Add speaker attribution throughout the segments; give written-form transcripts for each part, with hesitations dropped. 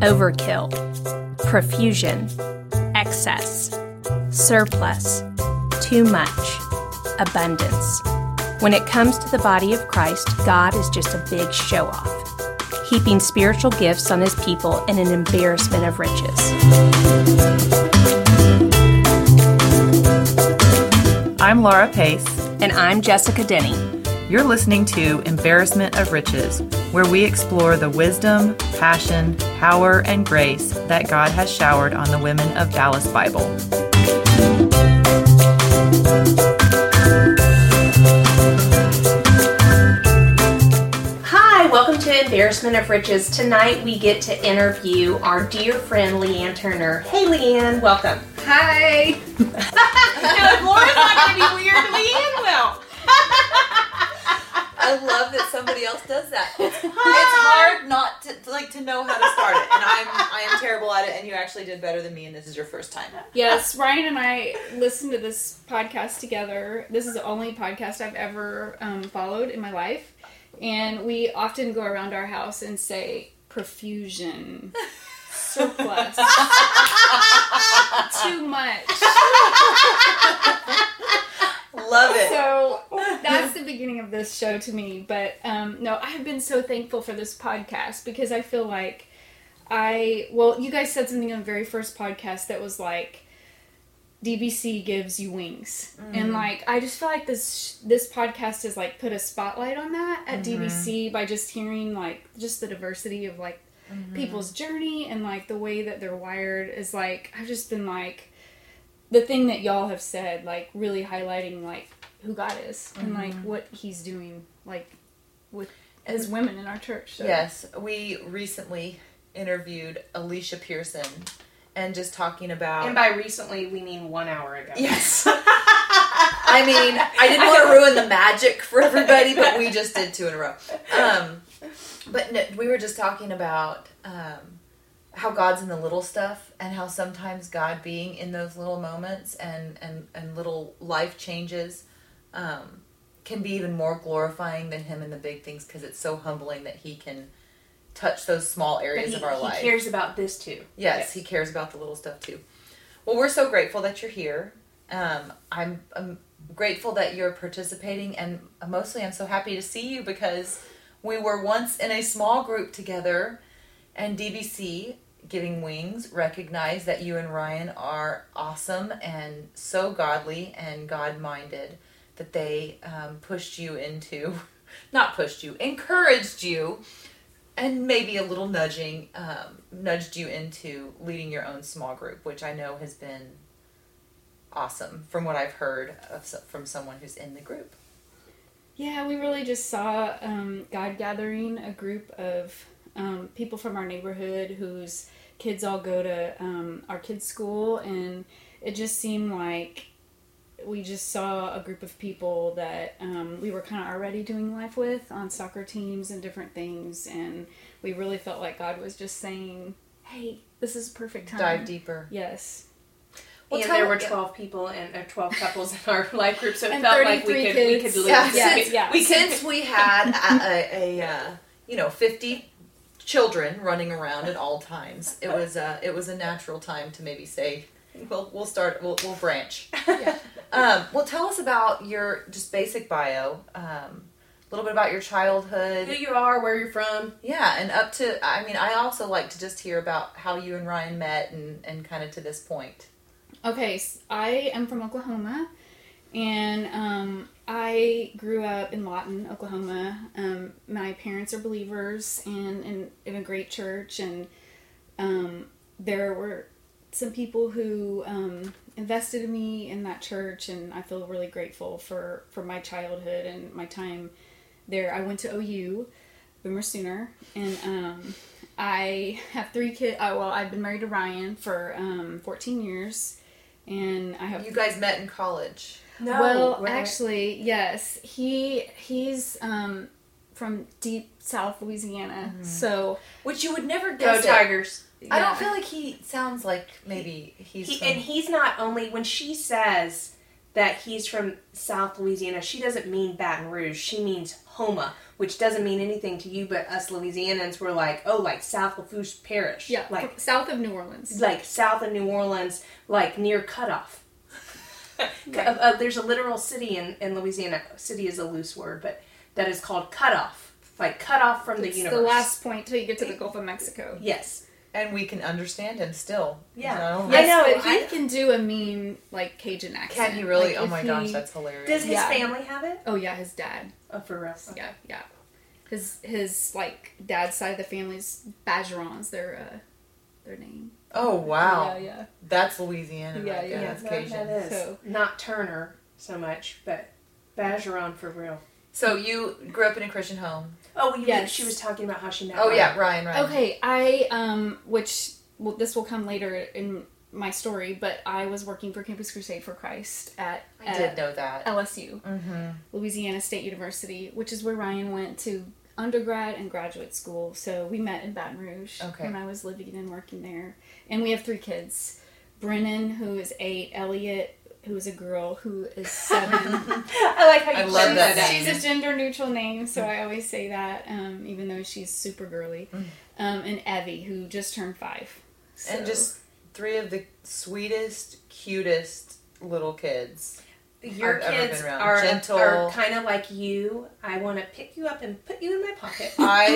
Speaker 1: overkill, profusion, excess, surplus, too much, abundance. When it comes to the body of Christ, God is just a big show-off, heaping spiritual gifts on his people in an embarrassment of riches.
Speaker 2: I'm Laura Pace.
Speaker 1: And I'm Jessica Denny.
Speaker 2: You're listening to Embarrassment of Riches, where we explore the wisdom, passion, power, and grace that God has showered on the women of Dallas Bible.
Speaker 1: Hi, welcome to Embarrassment of Riches. Tonight we get to interview our dear friend Leanne Turner. Hey Leanne, welcome.
Speaker 3: Hi.
Speaker 1: Now if Laura's not going to be weird, Leanne will.
Speaker 3: I love that somebody else does that. It's hard not to know how to start it, and I am terrible at it. And you actually did better than me, and this is your first time.
Speaker 4: Yes, Ryan and I listened to this podcast together. This is the only podcast I've ever followed in my life, and we often go around our house and say profusion, surplus, too much.
Speaker 3: Love it.
Speaker 4: So that's the beginning of this show to me. But no, I have been so thankful for this podcast because I feel like you guys said something in the very first podcast that was like, DBC gives you wings. And like, I just feel like this podcast has like put a spotlight on that at DBC by just hearing like just the diversity of like people's journey and like the way that they're wired is like, I've just been like, the thing that y'all have said, like, really highlighting, like, who God is and, like, what he's doing, like, with as women in our church. So.
Speaker 3: Yes, we recently interviewed Alicia Pearson and just talking about...
Speaker 1: And by recently, we mean 1 hour ago.
Speaker 3: Yes. I mean, I didn't want to ruin the magic for everybody, but we just did 2 in a row. But no, we were just talking about... how God's in the little stuff and how sometimes God being in those little moments and little life changes can be even more glorifying than him in the big things because it's so humbling that he can touch those small areas of our life.
Speaker 1: He cares about this too.
Speaker 3: Yes, he cares about the little stuff too. Well, we're so grateful that you're here. I'm grateful that you're participating, and mostly I'm so happy to see you because we were once in a small group together. And DBC, Giving Wings, recognized that you and Ryan are awesome and so godly and God-minded that they encouraged you, and maybe a little nudged you into leading your own small group, which I know has been awesome from what I've heard from someone who's in the group.
Speaker 4: Yeah, we really just saw God gathering a group of people from our neighborhood whose kids all go to our kids' school, and it just seemed like we just saw a group of people that we were kind of already doing life with on soccer teams and different things, and we really felt like God was just saying, hey, this is a perfect time.
Speaker 3: Dive deeper.
Speaker 4: Yes.
Speaker 1: Well, and there were 12 people and 12 couples in our life group, so it felt like we could live.
Speaker 4: Yeah.
Speaker 3: Since we had a 50 children running around at all times, it was a natural time to maybe say, we'll branch.
Speaker 4: Yeah.
Speaker 3: Well, tell us about your just basic bio, a little bit about your childhood,
Speaker 1: who you are, where you're from.
Speaker 3: Yeah, and up to, I also like to just hear about how you and Ryan met and kind of to this point.
Speaker 4: Okay, so I am from Oklahoma, and I grew up in Lawton, Oklahoma. My parents are believers and in a great church, and there were some people who invested in me in that church, and I feel really grateful for my childhood and my time there. I went to OU, Boomer Sooner, and I have 3 kids. I've been married to Ryan for 14 years, and I have...
Speaker 3: You guys met in college.
Speaker 4: No. Well, actually, yes. He's from deep South Louisiana, so...
Speaker 3: Which you would never guess.
Speaker 1: Go Tigers.
Speaker 3: I don't feel like he sounds like maybe he's from...
Speaker 1: And he's not only... When she says
Speaker 5: that he's from South Louisiana. She doesn't mean Baton Rouge. She means Houma, which doesn't mean anything to you, but us Louisianans were like, oh, like South Lafourche Parish.
Speaker 4: Yeah,
Speaker 5: like
Speaker 4: south of New Orleans.
Speaker 5: Like south of New Orleans, like near Cutoff.
Speaker 4: Right.
Speaker 5: There's a literal city in Louisiana. City is a loose word, but that is called Cutoff. Like cut off from the
Speaker 4: It's
Speaker 5: universe.
Speaker 4: the last point till you get to the Gulf of Mexico.
Speaker 5: Yes.
Speaker 2: And we can understand him still.
Speaker 5: Yeah.
Speaker 2: Not only-
Speaker 4: Yes,
Speaker 5: I know,
Speaker 4: but he
Speaker 5: I-
Speaker 4: can do a mean, like, Cajun accent.
Speaker 2: Can he really?
Speaker 4: Like,
Speaker 2: Oh
Speaker 4: if
Speaker 2: my gosh, that's hilarious.
Speaker 5: Does his
Speaker 4: Yeah.
Speaker 5: family have it?
Speaker 4: Oh, yeah, his dad.
Speaker 5: Oh, for real. Okay.
Speaker 4: Yeah. His like, dad's side of the family's Bajerons, their name.
Speaker 2: Oh wow.
Speaker 4: Yeah.
Speaker 2: That's Louisiana.
Speaker 4: Yeah,
Speaker 2: right there.
Speaker 4: yeah.
Speaker 2: That's
Speaker 5: that
Speaker 2: Cajun.
Speaker 5: is.
Speaker 4: So-
Speaker 5: Not Turner so much, but Bajeron for real.
Speaker 2: So you grew up in a Christian home.
Speaker 5: Oh,
Speaker 4: Yes.
Speaker 5: she was talking about how she met
Speaker 2: Oh
Speaker 5: Ryan.
Speaker 2: yeah, Ryan.
Speaker 4: Okay, this will come later in my story, but I was working for Campus Crusade for Christ at
Speaker 2: I did know that.
Speaker 4: LSU,
Speaker 2: Mm-hmm.
Speaker 4: Louisiana State University, which is where Ryan went to undergrad and graduate school. So we met in Baton Rouge
Speaker 2: Okay.
Speaker 4: when I was living and working there. And we have 3 kids. Brennan, who is 8, Elliot, who is a girl, who is 7.
Speaker 5: I like how you
Speaker 2: I love
Speaker 5: planned
Speaker 2: that
Speaker 5: out.
Speaker 2: name.
Speaker 4: She's a gender neutral name, so I always say that, even though she's super girly. And Evie, who just turned 5. So,
Speaker 2: And just 3 of the sweetest, cutest little kids.
Speaker 5: Your
Speaker 2: I've ever
Speaker 5: kids
Speaker 2: been around.
Speaker 5: are
Speaker 2: Gentle.
Speaker 5: kind of like you. I want to pick you up and put you in my pocket.
Speaker 2: I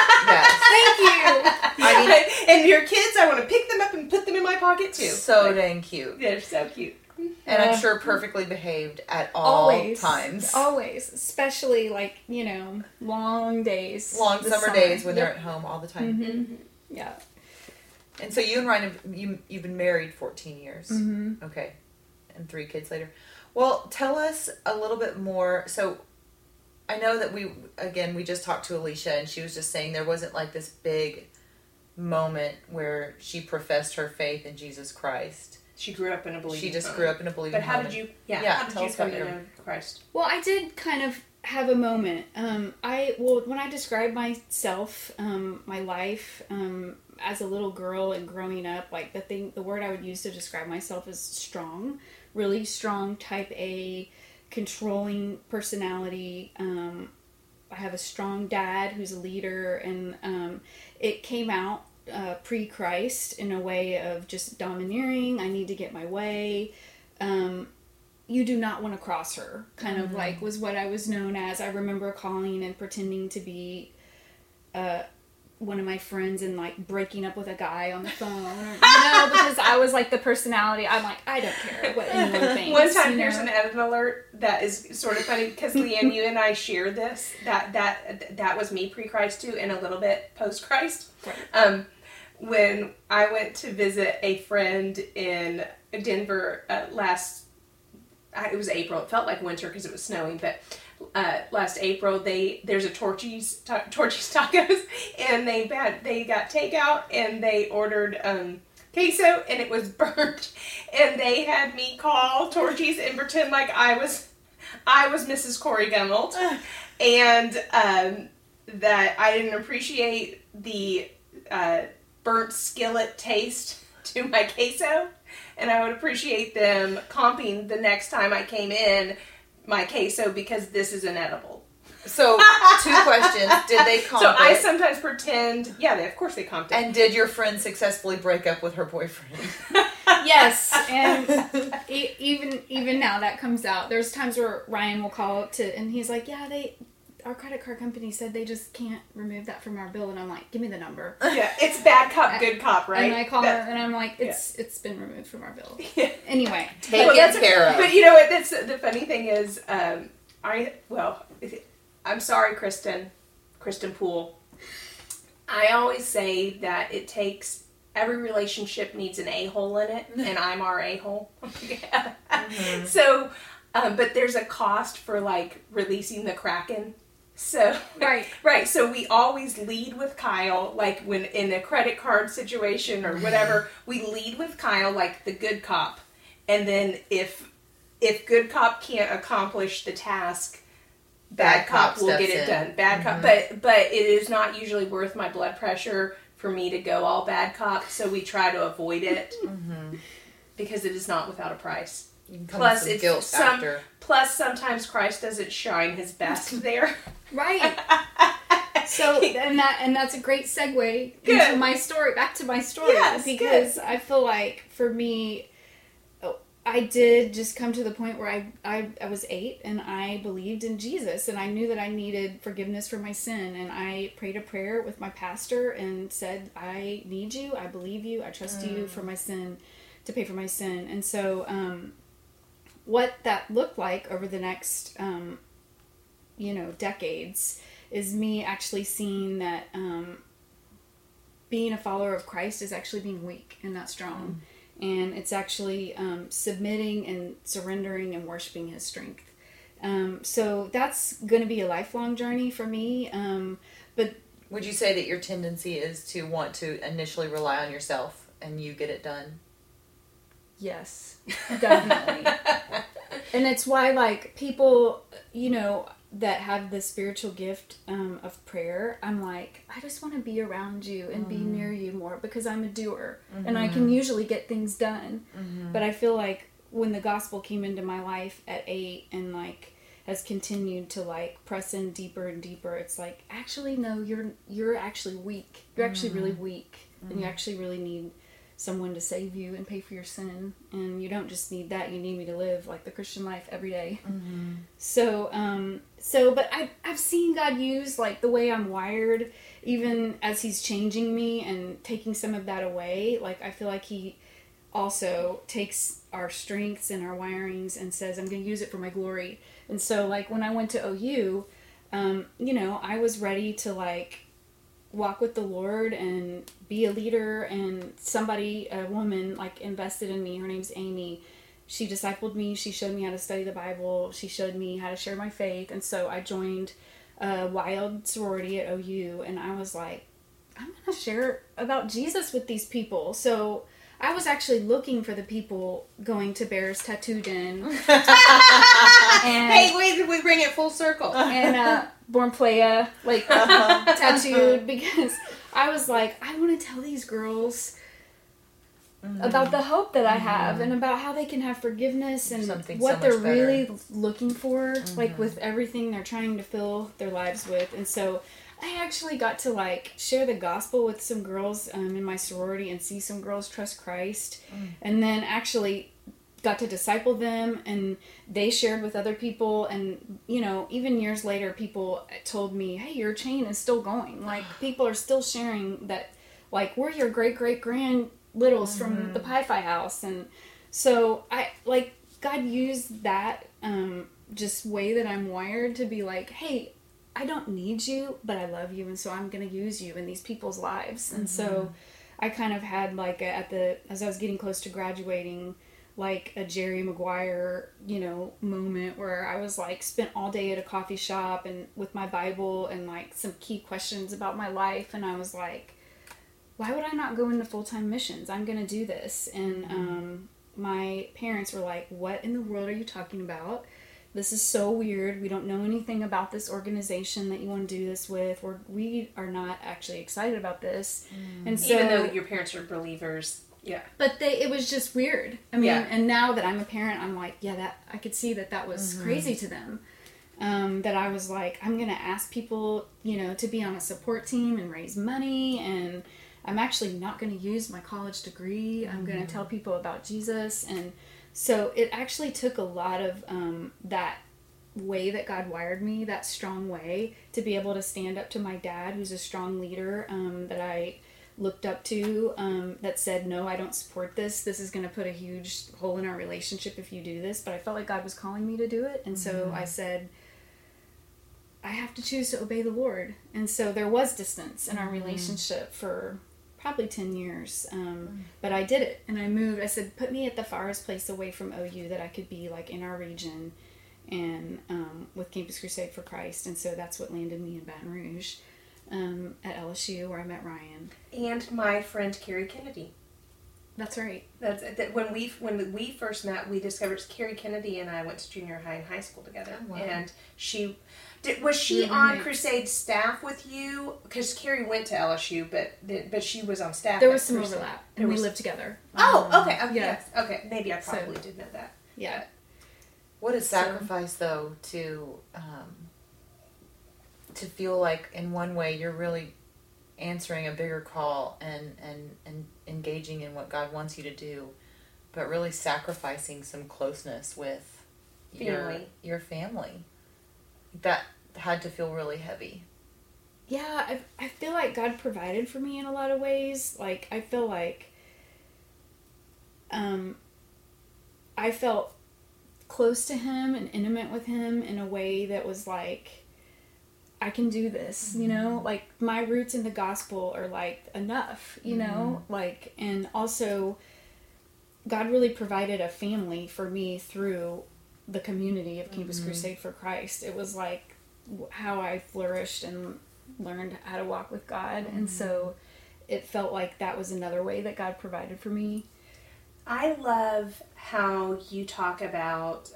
Speaker 2: want
Speaker 5: Thank you.
Speaker 2: I mean-
Speaker 5: and your kids, I want to pick them up and put them in my pocket too.
Speaker 2: yes. So
Speaker 5: Like,
Speaker 2: dang cute.
Speaker 5: they're so cute.
Speaker 2: And
Speaker 4: Yeah.
Speaker 2: I'm sure perfectly behaved at all times.
Speaker 4: Always. Especially, like, long days.
Speaker 2: Long
Speaker 4: this
Speaker 2: summer days when they're at home all the time.
Speaker 4: Mm-hmm. Yeah.
Speaker 2: And so you and Ryan, you've been married 14 years.
Speaker 4: Mm-hmm.
Speaker 2: Okay. And 3 kids later. Well, tell us a little bit more. So I know that we just talked to Alicia and she was just saying there wasn't like this big moment where she professed her faith in Jesus Christ.
Speaker 5: She grew up in a believing
Speaker 2: She just
Speaker 5: home.
Speaker 2: grew up in a believing
Speaker 5: But how
Speaker 2: home.
Speaker 5: did you?
Speaker 2: Yeah,
Speaker 5: how did
Speaker 2: tell
Speaker 5: you
Speaker 2: us
Speaker 5: come
Speaker 2: about
Speaker 5: to
Speaker 2: your-
Speaker 5: know Christ?
Speaker 4: Well, I did kind of have a moment. When I describe myself, my life, as a little girl and growing up, like the word I would use to describe myself is strong, really strong, type A, controlling personality. I have a strong dad who's a leader, and it came out pre-Christ in a way of just domineering. I need to get my way. You do not want to cross her, kind of like was what I was known as. I remember calling and pretending to be one of my friends and like breaking up with a guy on the phone, because I was like the personality. I'm like, I don't care what anyone thinks.
Speaker 5: One time,
Speaker 4: you
Speaker 5: there's
Speaker 4: know?
Speaker 5: an edit alert that is sort of funny because Leanne, you and I share this. That was me pre-Christ too, and a little bit post-Christ.
Speaker 4: Right.
Speaker 5: When I went to visit a friend in Denver it was April. It felt like winter because it was snowing, but last April there's a Torchy's Tacos, and they got takeout and they ordered queso and it was burnt, and they had me call Torchy's and pretend like I was Mrs. Corey Gummelt, and that I didn't appreciate the burnt skillet taste to my queso, and I would appreciate them comping the next time I came in my queso because this is inedible.
Speaker 2: So 2 questions. Did they comp
Speaker 5: So I
Speaker 2: it?
Speaker 5: sometimes pretend, of course they comped it.
Speaker 2: And did your friend successfully break up with her boyfriend?
Speaker 4: Yes, and even now that comes out. There's times where Ryan will call up and he's like, yeah, our credit card company said they just can't remove that from our bill, and I'm like, give me the number.
Speaker 5: Yeah, it's bad cop, good cop, right?
Speaker 4: And I call her and I'm like, it's been removed from our bill.
Speaker 5: Yeah.
Speaker 4: Anyway,
Speaker 2: Taken care of.
Speaker 5: But you know what? That's the funny thing is, I'm sorry, Kristen Poole. I always say that every relationship needs an a-hole in it, and I'm our a-hole.
Speaker 2: Mm-hmm.
Speaker 5: So, but there's a cost for like releasing the Kraken. So right. So we always lead with Kyle, like when in a credit card situation or whatever, we lead with Kyle like the good cop, and then if good cop can't accomplish the task, bad cop will get it done. Bad cop, but it is not usually worth my blood pressure for me to go all bad cop, so we try to avoid it because it is not without a price.
Speaker 2: You can come
Speaker 5: Plus,
Speaker 2: with some
Speaker 5: it's
Speaker 2: guilt after.
Speaker 5: Plus, sometimes Christ doesn't shine his best there.
Speaker 4: Right. So and that's a great segue into my story, back to my story, because I feel like for me, I did just come to the point where I was 8 and I believed in Jesus and I knew that I needed forgiveness for my sin, and I prayed a prayer with my pastor and said, I need you, I believe you, I trust you for my sin, to pay for my sin. And so what that looked like over the next decades is me actually seeing that being a follower of Christ is actually being weak and not strong. And it's actually submitting and surrendering and worshiping his strength. So that's going to be a lifelong journey for me. But
Speaker 2: would you say that your tendency is to want to initially rely on yourself and you get it done?
Speaker 4: Yes, definitely. And it's why, like, people, that have the spiritual gift of prayer, I'm like, I just want to be around you and be near you more because I'm a doer and I can usually get things done. But I feel like when the gospel came into my life at 8 and like has continued to like press in deeper and deeper, it's like, actually no, you're actually weak. You're actually really weak, and you actually really need someone to save you and pay for your sin, and you don't just need that, you need me to live like the Christian life every day. But I've seen God use like the way I'm wired, even as he's changing me and taking some of that away. Like I feel like he also takes our strengths and our wirings and says, I'm going to use it for my glory. And so like when I went to OU, I was ready to like walk with the Lord and be a leader, and a woman like invested in me. Her name's Amy. She discipled me. She showed me how to study the Bible. She showed me how to share my faith. And so I joined a wild sorority at OU, and I was like, I'm going to share about Jesus with these people. So I was actually looking for the people going to Bear's Tattoo Den.
Speaker 5: Hey, we bring it full circle.
Speaker 4: And Born Playa, like, tattooed, because I was like, I want to tell these girls about the hope that I have and about how they can have forgiveness and
Speaker 2: something
Speaker 4: what
Speaker 2: so
Speaker 4: they're
Speaker 2: much better.
Speaker 4: really looking for, like with everything they're trying to fill their lives with. And so I actually got to like share the gospel with some girls in my sorority and see some girls trust Christ, and then actually got to disciple them, and they shared with other people. And even years later, people told me, hey, your chain is still going. Like people are still sharing that, like, we're your great-great-grand littles from the Pi-Phi house. And so I like God used that just way that I'm wired to be like, hey, I don't need you, but I love you, and so I'm going to use you in these people's lives. And so I kind of had like as I was getting close to graduating, like a Jerry Maguire, moment where I was like spent all day at a coffee shop and with my Bible and like some key questions about my life, and I was like, why would I not go into full-time missions? I'm going to do this. And my parents were like, what in the world are you talking about? This is so weird. We don't know anything about this organization that you want to do this with. We are not actually excited about this. And so,
Speaker 5: even though your parents are believers, yeah.
Speaker 4: But it was just weird. I mean, and now that I'm a parent, I'm like, that I could see that was crazy to them. That I was like, I'm going to ask people, to be on a support team and raise money, and I'm actually not going to use my college degree. I'm going to tell people about Jesus. And so it actually took a lot of that way that God wired me, that strong way, to be able to stand up to my dad, who's a strong leader that I looked up to, that said, no, I don't support this. This is going to put a huge hole in our relationship if you do this. But I felt like God was calling me to do it. And so I said, I have to choose to obey the Lord. And so there was distance in our relationship for probably 10 years. But I did it, and I moved. I said, put me at the farthest place away from OU that I could be, like, in our region, and with Campus Crusade for Christ. And so that's what landed me in Baton Rouge at LSU, where I met Ryan.
Speaker 5: And my friend Carrie Kennedy.
Speaker 4: That's right.
Speaker 5: When we first met, we discovered Carrie Kennedy and I went to junior high and high school together.
Speaker 2: Oh, wow.
Speaker 5: And was she on Crusade staff with you? Because Carrie went to LSU, but she was on staff.
Speaker 4: There was some overlap, and we lived together.
Speaker 5: Oh, okay.
Speaker 4: Yeah.
Speaker 5: Yes. Okay, maybe I probably did know that.
Speaker 4: Yeah.
Speaker 2: What a sacrifice, though, to feel like in one way you're really answering a bigger call and engaging in what God wants you to do, but really sacrificing some closeness with your family. That had to feel really heavy.
Speaker 4: Yeah, I feel like God provided for me in a lot of ways. Like, I feel like I felt close to him and intimate with him in a way that was like, I can do this, you know? Like, my roots in the gospel are, like, enough, you know? Like, and also, God really provided a family for me through the community of Campus Crusade for Christ. It was, like, how I flourished and learned how to walk with God. And so it felt like that was another way that God provided for me.
Speaker 5: I love how you talk about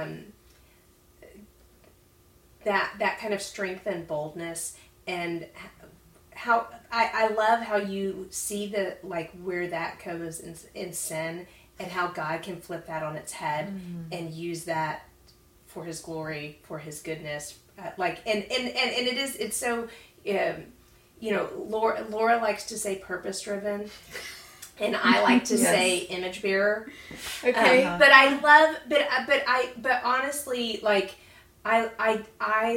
Speaker 5: that kind of strength and boldness, and how I love how you see the, like, where that goes in sin, and how God can flip that on its head and use that for His glory, for His goodness. And it's so, you know, Laura likes to say purpose driven. And I like to say image bearer.
Speaker 4: Okay.
Speaker 5: But I love, but honestly, like, I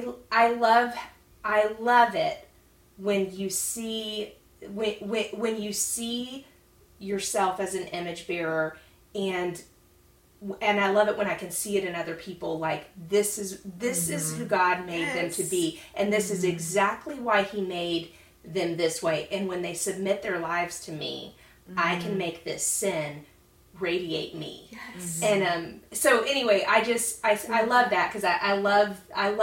Speaker 5: love it when you see, when you see yourself as an image bearer, and I love it when I can see it in other people. Like, this is who God made them to be, and this is exactly why He made them this way. And when they submit their lives to me, I can make this sin radiate me.
Speaker 4: Yes.
Speaker 5: And so anyway, I love that, because I love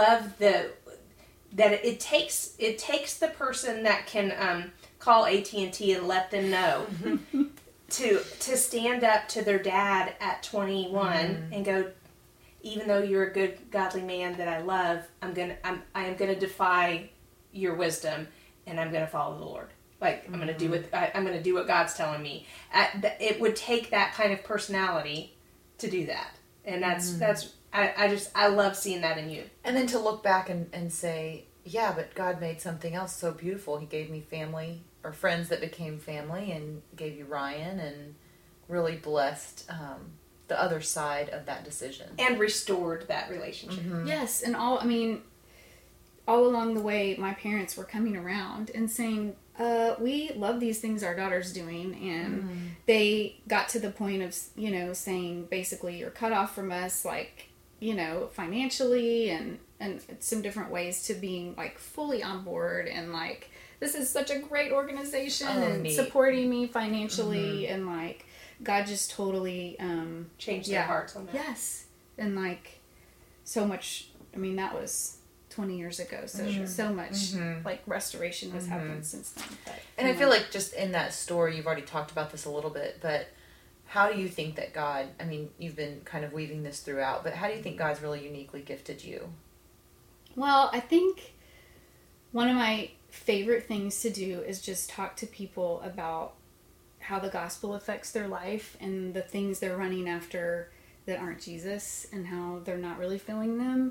Speaker 5: that it takes the person that can call AT&T and let them know to stand up to their dad at 21 and go, even though you're a good godly man that I love, I am gonna defy your wisdom, and I'm gonna follow the Lord. Like, I'm going to do what God's telling me. It would take that kind of personality to do that. And I love seeing that in you.
Speaker 2: And then to look back and say, yeah, but God made something else so beautiful. He gave me family, or friends that became family, and gave you Ryan, and really blessed the other side of that decision.
Speaker 5: And restored that relationship.
Speaker 4: Yes, and all along the way, my parents were coming around and saying, we love these things our daughter's doing, and they got to the point of, you know, saying, basically, you're cut off from us, like, you know, financially, and some different ways to being, like, fully on board, and, like, this is such a great organization, and
Speaker 2: neat.
Speaker 4: Supporting me financially, and, like, God just totally
Speaker 5: changed their hearts on that.
Speaker 4: Yes, and, like, so much. I mean, that was 20 years ago, so much like restoration has happened since then. But,
Speaker 2: and I feel like just in that story, you've already talked about this a little bit, but how do you think that God, I mean, you've been kind of weaving this throughout, but how do you think God's really uniquely gifted you?
Speaker 4: Well, I think one of my favorite things to do is just talk to people about how the gospel affects their life and the things they're running after that aren't Jesus, and how they're not really feeling them.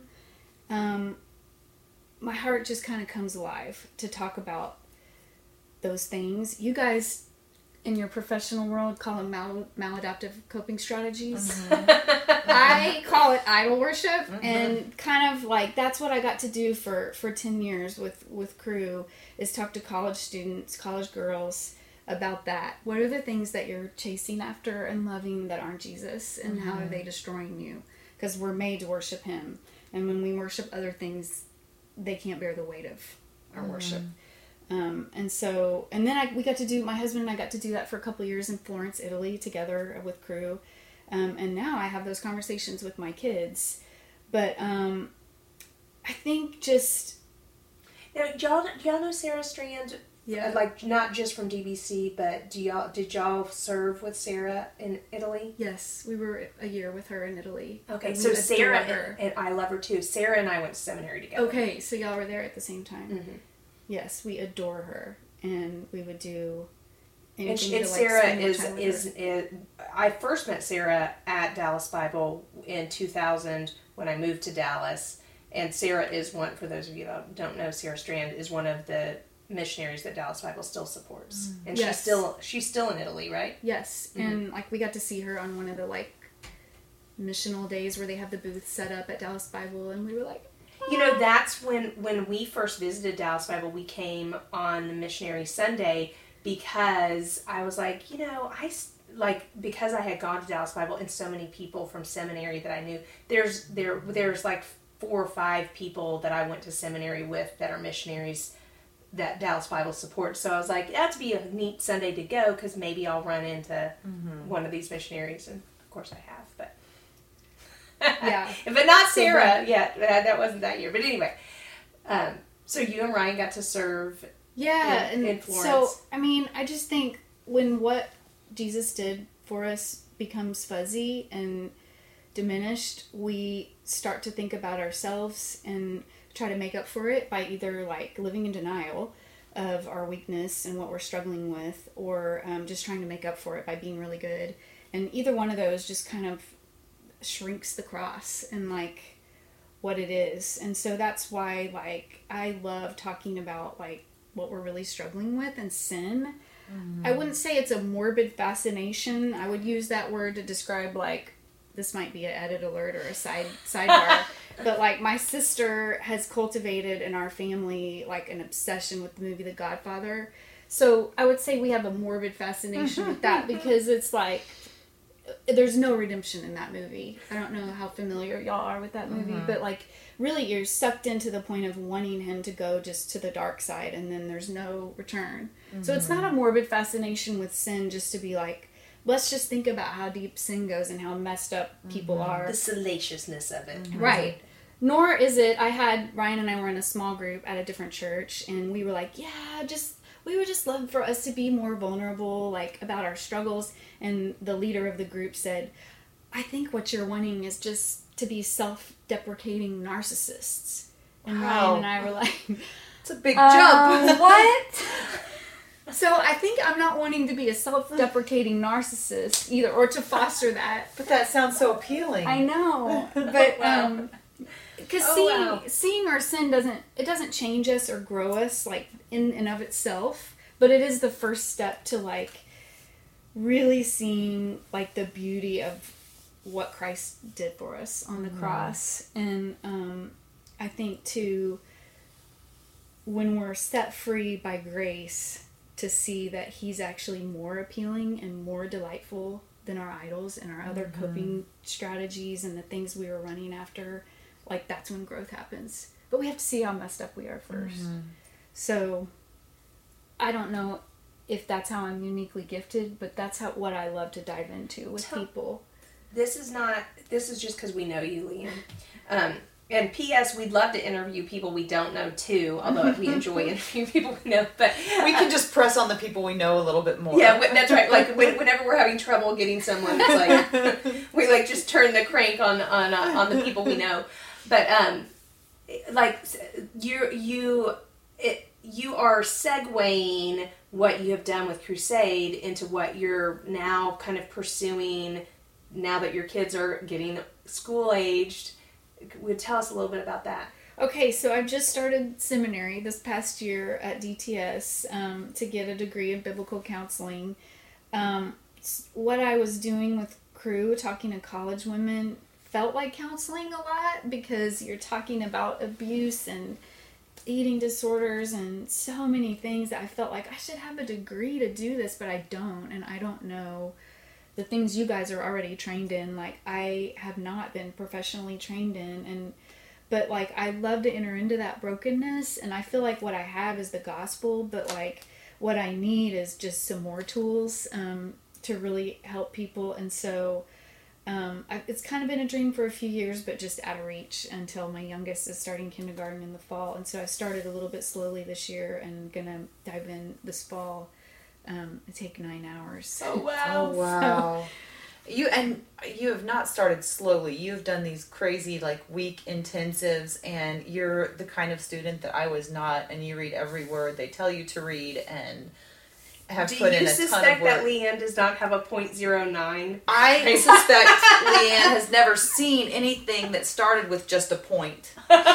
Speaker 4: My heart just kind of comes alive to talk about those things. You guys, in your professional world, call them maladaptive coping strategies. I call it idol worship, and kind of like that's what I got to do for 10 years with Cru, is talk to college students, college girls, about that. What are the things that you're chasing after and loving that aren't Jesus, and how are they destroying you? Because we're made to worship Him, and when we worship other things, they can't bear the weight of our worship. And then we got to do, my husband and I got to do that for a couple of years in Florence, Italy, together with Cru. And now I have those conversations with my kids. But I think just...
Speaker 5: Now, do y'all know Sarah Strand?
Speaker 4: Yeah.
Speaker 5: Like, not just from DBC, but did y'all serve with Sarah in Italy?
Speaker 4: Yes, we were a year with her in Italy.
Speaker 5: Okay,
Speaker 4: and
Speaker 5: so Sarah,
Speaker 4: her.
Speaker 5: and I love her too. Sarah and I went to seminary together.
Speaker 4: Okay, so y'all were there at the same time. Yes, we adore her, and we would do anything
Speaker 5: And
Speaker 4: to, like,
Speaker 5: Sarah
Speaker 4: spend more time with
Speaker 5: is
Speaker 4: her.
Speaker 5: I first met Sarah at Dallas Bible in 2000 when I moved to Dallas. And Sarah is one, for those of you that don't know, Sarah Strand is one of the missionaries that Dallas Bible still supports. And
Speaker 4: Yes.
Speaker 5: she's still in Italy, right?
Speaker 4: Yes, and like we got to see her on one of the like missional days where they have the booth set up at Dallas Bible, and we were like,
Speaker 5: You know, that's when we first visited Dallas Bible, we came on the Missionary Sunday because I was like, you know, because I had gone to Dallas Bible and so many people from seminary that I knew, there's like 4 or 5 people that I went to seminary with that are missionaries that Dallas Bible supports. So I was like, that'd be a neat Sunday to go because maybe I'll run into one of these missionaries. And of course I have, but
Speaker 4: yeah.
Speaker 5: but not Sarah. Yeah, that wasn't that year. But anyway, so you and Ryan got to serve.
Speaker 4: Yeah,
Speaker 5: in
Speaker 4: and
Speaker 5: Florence.
Speaker 4: so I mean, I just think when what Jesus did for us becomes fuzzy and diminished, we start to think about ourselves and try to make up for it by either like living in denial of our weakness and what we're struggling with, or just trying to make up for it by being really good. And either one of those just kind of shrinks the cross and like what it is. And so that's why like I love talking about like what we're really struggling with and sin. I wouldn't say it's a morbid fascination. I would use that word to describe like, this might be an edit alert or a sidebar, but like my sister has cultivated in our family like an obsession with the movie The Godfather. So I would say we have a morbid fascination with that because it's like there's no redemption in that movie. I don't know how familiar y'all are with that movie, but like really you're sucked into the point of wanting him to go just to the dark side and then there's no return. So it's not a morbid fascination with sin just to be like, let's just think about how deep sin goes and how messed up people are.
Speaker 5: The salaciousness of it.
Speaker 4: Right. Nor is it, Ryan and I were in a small group at a different church and we were like, we would just love for us to be more vulnerable, like about our struggles. And the leader of the group said, I think what you're wanting is just to be self-deprecating narcissists. And Ryan and I were like,
Speaker 2: It's a big jump.
Speaker 4: What? So I think I'm not wanting to be a self-deprecating narcissist either, or to foster that.
Speaker 2: But that sounds so appealing.
Speaker 4: I know, but because seeing our sin doesn't change us or grow us like in and of itself, but it is the first step to like really seeing like the beauty of what Christ did for us on the cross. And I think too, when we're set free by grace, to see that he's actually more appealing and more delightful than our idols and our other coping strategies and the things we were running after, like that's when growth happens. But we have to see how messed up we are first. So I don't know if that's how I'm uniquely gifted, but that's what I love to dive into with people.
Speaker 5: This is just because we know you, Liam. And P.S. We'd love to interview people we don't know too, although we enjoy interviewing people we know. But
Speaker 2: we can just press on the people we know a little bit more.
Speaker 5: Yeah, that's right. Like whenever we're having trouble getting someone, it's like we like just turn the crank on the people we know. But like you are segueing what you have done with Crusade into what you're now kind of pursuing now that your kids are getting school aged. Would tell us a little bit about that.
Speaker 4: Okay, so I just started seminary this past year at DTS to get a degree in biblical counseling. What I was doing with Crew, talking to college women, felt like counseling a lot because you're talking about abuse and eating disorders and so many things that I felt like I should have a degree to do this, but I don't, and I don't know the things you guys are already trained in, like I have not been professionally trained in, but like I love to enter into that brokenness, and I feel like what I have is the gospel, but like what I need is just some more tools to really help people. And so it's kind of been a dream for a few years, but just out of reach until my youngest is starting kindergarten in the fall. And so I started a little bit slowly this year and gonna dive in this fall. It take 9 hours.
Speaker 5: Oh wow!
Speaker 2: Oh wow! You have not started slowly. You've done these crazy like week intensives, and you're the kind of student that I was not. And you read every word they tell you to read, and have
Speaker 5: Do
Speaker 2: put in
Speaker 5: you
Speaker 2: a ton of
Speaker 5: suspect
Speaker 2: work.
Speaker 5: that Leanne does not have a .09?
Speaker 3: I suspect Leanne has never seen anything that started with just a point.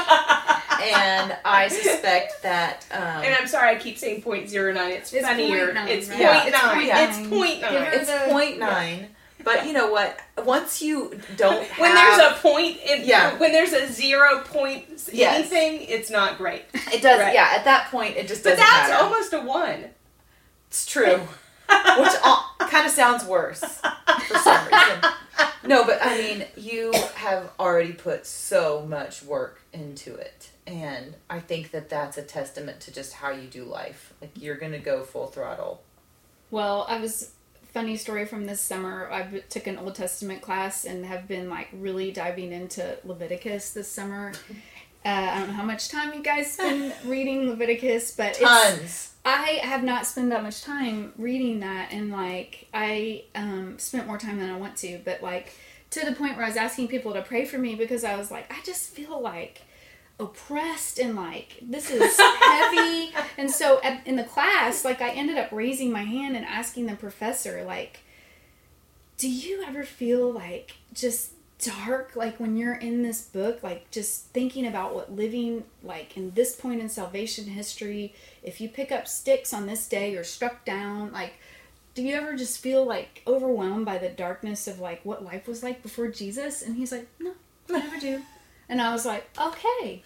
Speaker 3: And I suspect that
Speaker 5: And I'm sorry, I keep saying .09. It's funnier.
Speaker 4: 0.9,
Speaker 5: It's
Speaker 4: right?
Speaker 2: Yeah,
Speaker 5: .9.
Speaker 2: it's
Speaker 5: It's
Speaker 4: 0.9.
Speaker 5: .9.
Speaker 4: Give her
Speaker 2: It's
Speaker 4: the-
Speaker 2: 0.9. But you know what? Once you don't have...
Speaker 5: When there's a point,
Speaker 2: Yeah.
Speaker 5: when there's a 0 point
Speaker 2: Yes.
Speaker 5: anything, it's not great.
Speaker 3: it does.
Speaker 5: Right.
Speaker 3: Yeah, at that point, it just
Speaker 5: But
Speaker 3: doesn't
Speaker 5: that's
Speaker 3: matter.
Speaker 5: almost a 1.
Speaker 2: It's true. Which kind of sounds worse for some reason. No, but I mean, you have already put so much work into it. And I think that that's a testament to just how you do life. Like, you're going to go full throttle.
Speaker 4: Well, funny story from this summer. I took an Old Testament class and have been like really diving into Leviticus this summer. I don't know how much time you guys spend reading Leviticus, but
Speaker 2: Tons.
Speaker 4: I have not spent that much time reading that, and like I spent more time than I want to, but like to the point where I was asking people to pray for me because I was like, I just feel like oppressed and like this is heavy. And so in the class, like I ended up raising my hand and asking the professor, like, do you ever feel like just dark, like when you're in this book, like just thinking about what living like in this point in salvation history, if you pick up sticks on this day or struck down, like do you ever just feel like overwhelmed by the darkness of like what life was like before Jesus? And he's like, no, I never do. And I was like, okay.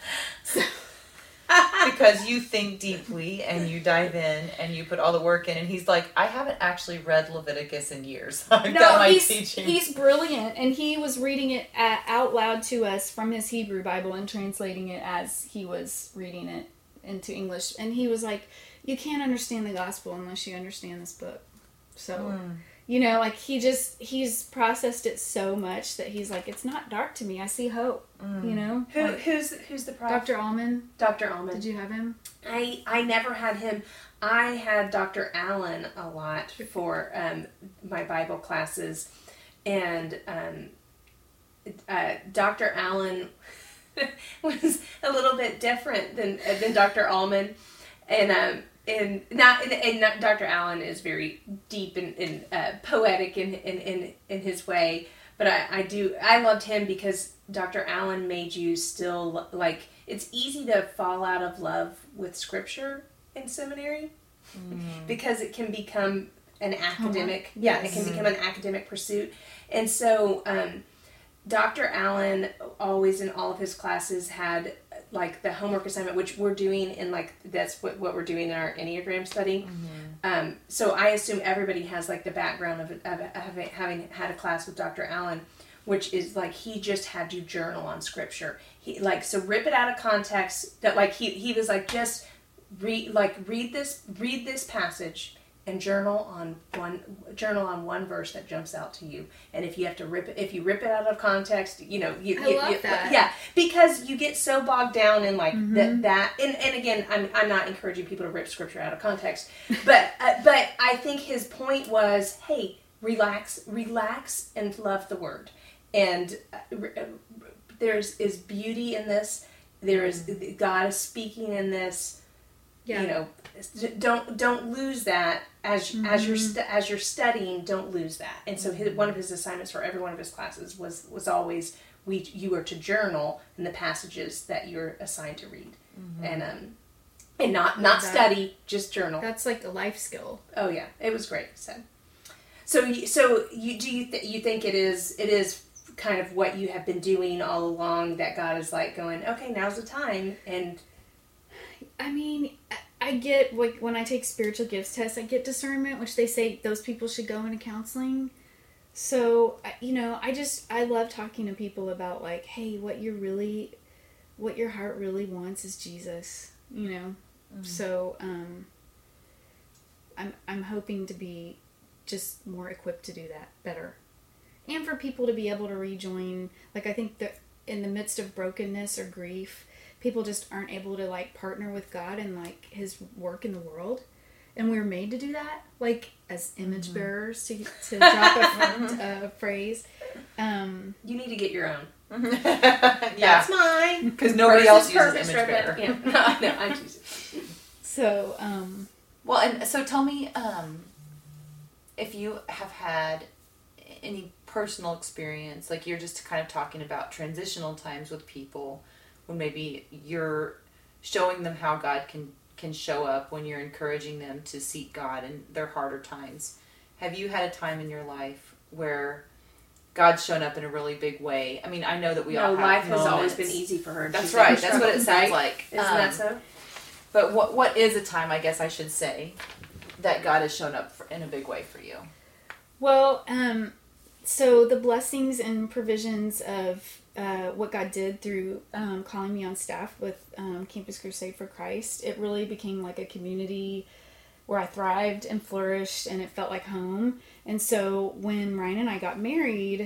Speaker 2: Because you think deeply and you dive in and you put all the work in. And he's like, I haven't actually read Leviticus in years. I've got my teaching.
Speaker 4: He's brilliant, and he was reading it out loud to us from his Hebrew Bible and translating it as he was reading it into English. And he was like, you can't understand the gospel unless you understand this book. So, you know, like he's processed it so much that he's like, it's not dark to me. I see hope, you know? Like,
Speaker 5: Who's the prof?
Speaker 4: Dr. Allman,
Speaker 5: Dr. Allman.
Speaker 4: did you have him?
Speaker 5: I never had him. I had Dr. Allen a lot for my Bible classes, and Dr. Allen was a little bit different than Dr. Allman, and Dr. Allen is very deep and poetic in his way. But I loved him because Dr. Allen made you still, like, it's easy to fall out of love with scripture in seminary because it can become an academic, it can become an academic pursuit. And so Dr. Allen always in all of his classes had like the homework assignment, which we're doing in like, that's what we're doing in our Enneagram study. So I assume everybody has like the background of having had a class with Dr. Allen, which is like, he just had you journal on scripture. He like, so rip it out of context, that like, he was like, just read this passage and journal on one verse that jumps out to you. And if you have to rip it out of context, you know,
Speaker 4: I love that.
Speaker 5: Yeah, because you get so bogged down in like that. And again, I'm not encouraging people to rip scripture out of context, but I think his point was, hey, relax, and love the word. And there's beauty in this. There is God is speaking in this.
Speaker 4: Yeah.
Speaker 5: You know, don't lose that as you're studying. Don't lose that. And so one of his assignments for every one of his classes was always you are to journal in the passages that you're assigned to read, and not study, just journal.
Speaker 4: That's like a life skill.
Speaker 5: Oh yeah, it was great. So you think it is kind of what you have been doing all along, that God is like going, okay, now's the time. And
Speaker 4: I mean, I get, like, when I take spiritual gifts tests, I get discernment, which they say those people should go into counseling. So, you know, I love talking to people about, like, hey, what your heart really wants is Jesus, you know? So, I'm hoping to be just more equipped to do that better. And for people to be able to rejoin, like, I think that in the midst of brokenness or grief, people just aren't able to like partner with God and like his work in the world. And we're made to do that, like as image bearers, to drop a phrase.
Speaker 5: you need to get your own.
Speaker 2: Yeah.
Speaker 5: That's mine.
Speaker 2: Because nobody else uses
Speaker 5: purpose
Speaker 2: image bearer.
Speaker 5: driven. Yeah. No, I'm choosing.
Speaker 4: So,
Speaker 2: Well, and so tell me if you have had any personal experience, like you're just kind of talking about transitional times with people when maybe you're showing them how God can show up, when you're encouraging them to seek God in their harder times. Have you had a time in your life where God's shown up in a really big way? I mean, I know that we all have
Speaker 5: life has
Speaker 2: moments.
Speaker 5: always been easy for her.
Speaker 2: That's
Speaker 5: She's
Speaker 2: right.
Speaker 5: never
Speaker 2: That's what it
Speaker 5: struggled,
Speaker 2: sounds
Speaker 5: right?
Speaker 2: like.
Speaker 5: Isn't that so?
Speaker 2: But what is a time, I guess I should say, that God has shown up in a big way for you?
Speaker 4: Well, so the blessings and provisions of what God did through calling me on staff with Campus Crusade for Christ, it really became like a community where I thrived and flourished, and it felt like home. And so when Ryan and I got married,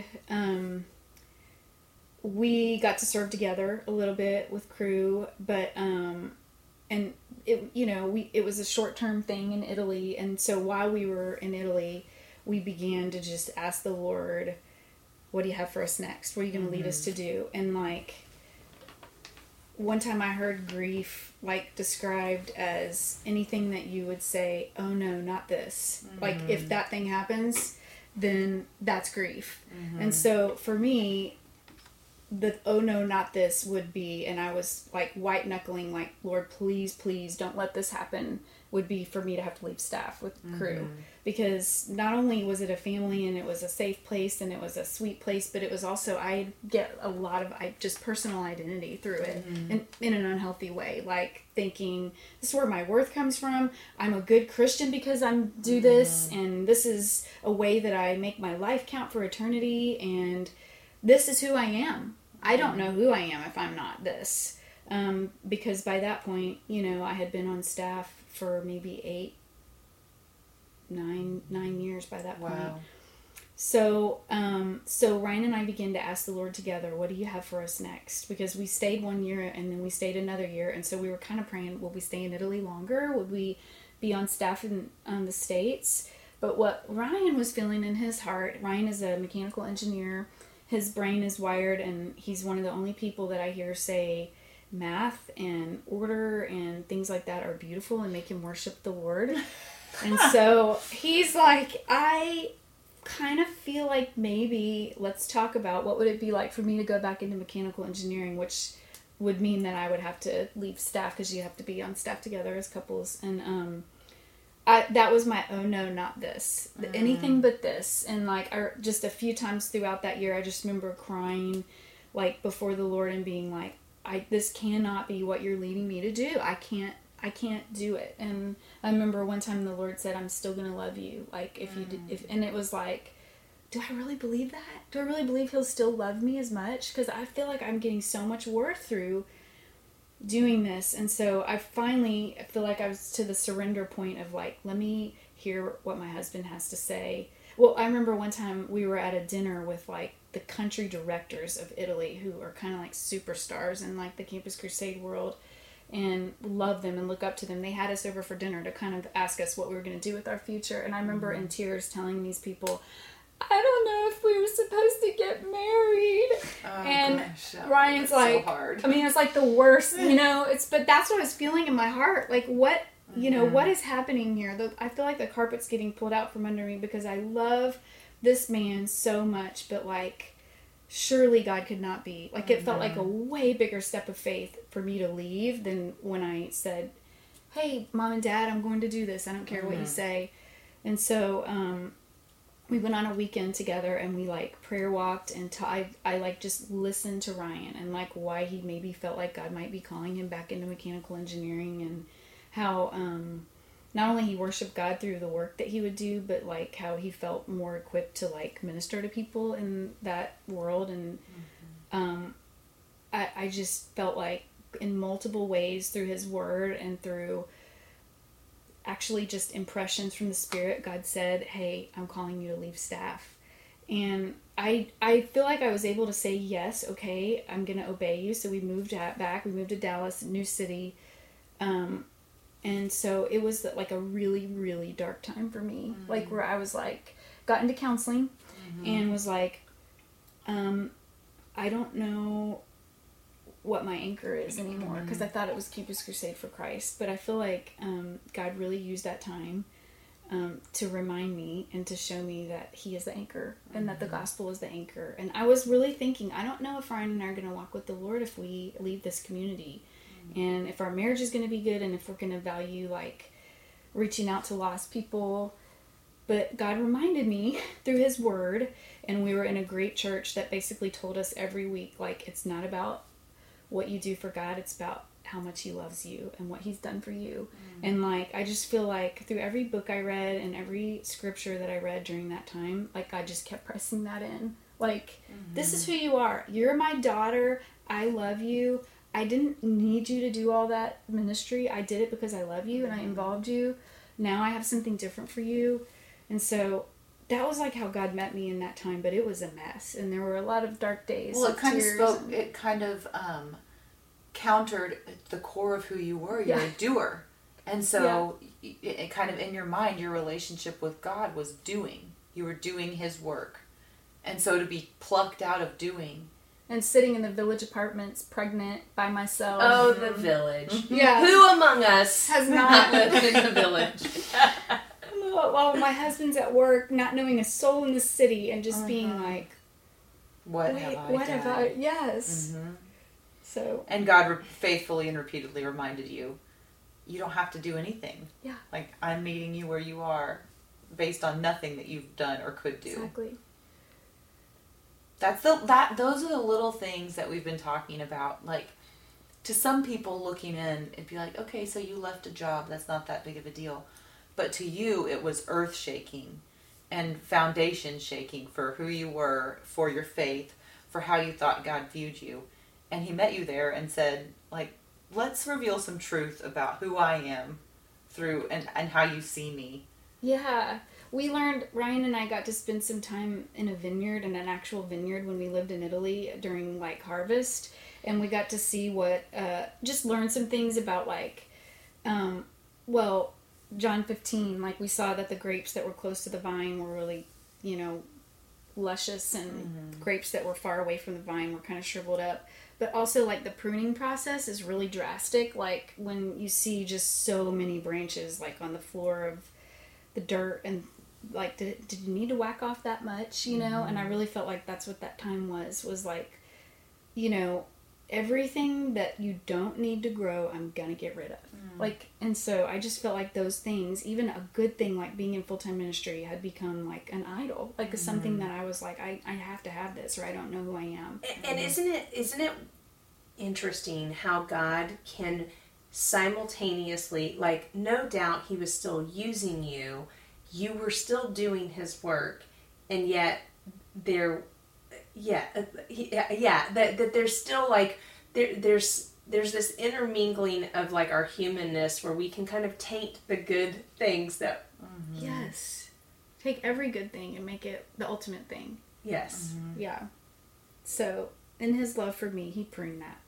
Speaker 4: we got to serve together a little bit with Cru, but and it, you know, it was a short-term thing in Italy. And so while we were in Italy, we began to just ask the Lord, what do you have for us next? What are you going to lead us to do? And like, one time I heard grief like described as anything that you would say, oh no, not this. Like if that thing happens, then that's grief. And so for me, the oh no, not this would be, and I was like white knuckling, like, Lord, please, please don't let this happen, would be for me to have to leave staff with Cru. Because not only was it a family and it was a safe place and it was a sweet place, but it was also, I get a lot of just personal identity through it in an unhealthy way. Like thinking, this is where my worth comes from. I'm a good Christian because I do this, and this is a way that I make my life count for eternity, and this is who I am. I don't know who I am if I'm not this. Because by that point, you know, I had been on staff for maybe 9 years by that point.
Speaker 2: Wow.
Speaker 4: So Ryan and I began to ask the Lord together, what do you have for us next? Because we stayed 1 year and then we stayed another year. And so we were kind of praying, will we stay in Italy longer? Would we be on staff in the States? But what Ryan was feeling in his heart, Ryan is a mechanical engineer. His brain is wired, and he's one of the only people that I hear say math and order and things like that are beautiful and make him worship the Lord. And so he's like, I kind of feel like maybe let's talk about what would it be like for me to go back into mechanical engineering, which would mean that I would have to leave staff because you have to be on staff together as couples. And that was my, oh no, not this. Anything but this. And like, just a few times throughout that year, I just remember crying like before the Lord and being like, this cannot be what you're leading me to do. I can't do it. And I remember one time the Lord said, I'm still going to love you. Like if you did, and it was like, do I really believe that? Do I really believe he'll still love me as much? Because I feel like I'm getting so much worth through doing this. And so I feel like I was to the surrender point of like, let me hear what my husband has to say. Well, I remember one time we were at a dinner with like the country directors of Italy, who are kind of like superstars in like the Campus Crusade world, and love them and look up to them. They had us over for dinner to kind of ask us what we were going to do with our future. And I remember in tears telling these people, I don't know if we were supposed to get married.
Speaker 2: Oh,
Speaker 4: and
Speaker 2: gosh.
Speaker 4: Ryan's
Speaker 2: That's
Speaker 4: like,
Speaker 2: so hard.
Speaker 4: I mean, it's like the worst, you know, but that's what I was feeling in my heart. Like what, you know, what is happening here? I feel like the carpet's getting pulled out from under me because I love this man so much, but like, surely God could not be. Like, it felt like a way bigger step of faith for me to leave than when I said, hey, Mom and Dad, I'm going to do this. I don't care what you say. And so, we went on a weekend together and we like prayer walked, and I like just listened to Ryan and like why he maybe felt like God might be calling him back into mechanical engineering, and how not only he worshiped God through the work that he would do, but like how he felt more equipped to like minister to people in that world. And I just felt like in multiple ways through his word and through actually just impressions from the Spirit, God said, hey, I'm calling you to leave staff. And I feel like I was able to say, yes, okay, I'm going to obey you. So we moved back. We moved to Dallas, new city. And so it was like a really, really dark time for me. Like where I was like, got into counseling and was like, I don't know what my anchor is anymore, because I thought it was Keepers Crusade for Christ. But I feel like God really used that time to remind me and to show me that he is the anchor and that the gospel is the anchor. And I was really thinking, I don't know if Ryan and I are going to walk with the Lord if we leave this community, and if our marriage is going to be good, and if we're going to value like reaching out to lost people. But God reminded me through his word, and we were in a great church that basically told us every week, like, it's not about what you do for God, it's about how much he loves you and what he's done for you. And like, I just feel like through every book I read and every scripture that I read during that time, like, God just kept pressing that in. Like, this is who you are. You're my daughter. I love you. I didn't need you to do all that ministry. I did it because I love you and I involved you. Now I have something different for you. And so that was like how God met me in that time, but it was a mess. And there were a lot of dark days.
Speaker 2: Well, it kind of countered the core of who you were. You're a doer. And so it kind of in your mind, your relationship with God was doing. You were doing his work. And so to be plucked out of doing.
Speaker 4: And sitting in the village apartments, pregnant, by myself.
Speaker 5: Oh, the village.
Speaker 4: Yeah.
Speaker 5: Who among us
Speaker 4: has not
Speaker 5: lived in the village?
Speaker 4: While my husband's at work, not knowing a soul in the city, and just being like,
Speaker 2: What have I done?
Speaker 4: Yes. So.
Speaker 2: And God faithfully and repeatedly reminded you, you don't have to do anything.
Speaker 4: Yeah.
Speaker 2: Like, I'm meeting you where you are based on nothing that you've done or could do.
Speaker 4: Exactly.
Speaker 2: Those are the little things that we've been talking about. Like, to some people looking in, it'd be like, okay, so you left a job. That's not that big of a deal. But to you, it was earth-shaking and foundation-shaking for who you were, for your faith, for how you thought God viewed you. And he met you there and said, like, let's reveal some truth about who I am through and how you see me.
Speaker 4: Yeah. We learned, Ryan and I got to spend some time in a vineyard, in an actual vineyard when we lived in Italy during like harvest. And we got to see just learn some things about like, John 15, like we saw that the grapes that were close to the vine were really, luscious, and grapes that were far away from the vine were kind of shriveled up. But also, like, the pruning process is really drastic. Like, when you see just so many branches, like, on the floor of the dirt, and, like, did you need to whack off that much, And I really felt like that's what that time was like, everything that you don't need to grow, I'm gonna get rid of. Like, and so I just felt like those things, even a good thing like being in full-time ministry, had become like an idol, like something that I was like, I have to have this, or I don't know who I am.
Speaker 5: And isn't it interesting how God can simultaneously, like, no doubt he was still using you, you were still doing his work, and yet that there's still like there's this intermingling of like our humanness where we can kind of taint the good things that
Speaker 4: Yes, take every good thing and make it the ultimate thing.
Speaker 5: Yes.
Speaker 4: Yeah. So in his love for me, he pruned that.